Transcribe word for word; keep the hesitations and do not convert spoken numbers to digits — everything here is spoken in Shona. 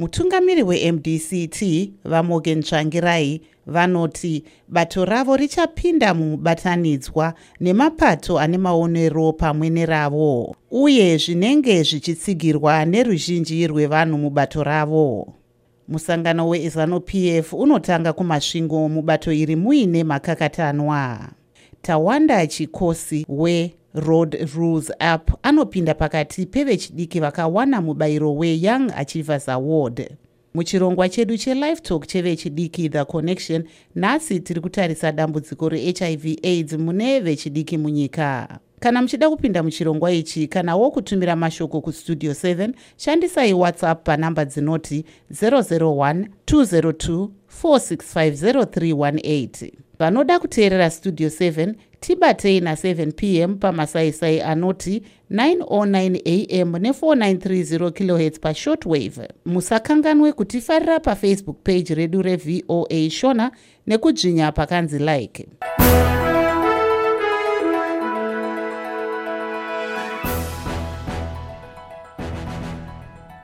Mutungamiri we-M D C T vaMorgan Tsvangirai vanoti bato ravo richapinda mubatanidzwa nemapato ane maonero pamwe neravo uye zvinenge zvichitsigirwa neruzhinji rwevanhu mubato ravo. Musangano weZANU-P F unotanga kumasvingo mubato iri muine makakatanwa. Tawanda Chikosi weRoad Rules App anopinda pakati pevechidiki vakawana mubayiro weYoung Achievers Award. Muchirongwa chedu cheLive Talk chevechidiki The Connection, nhasi tiri kutarisa dambudziko reH I V AIDS mune vechidiki munyika. Kana muchida kupinda muchirongwa ichi kana wo kutumira mashoko kustudio seven, shandisai WhatsApp panamba dzinoti zero zero one two zero two four six five zero three one eight. Vanoda kuteerera Studio seven, tibatei na seven p m pamasaisai anoti nine oh nine a m ne four nine three zero kilohertz pa shortwave. Musakanganwe kutifarira pa Facebook page redu re V O A Shona nekudzvinya pakanzi like.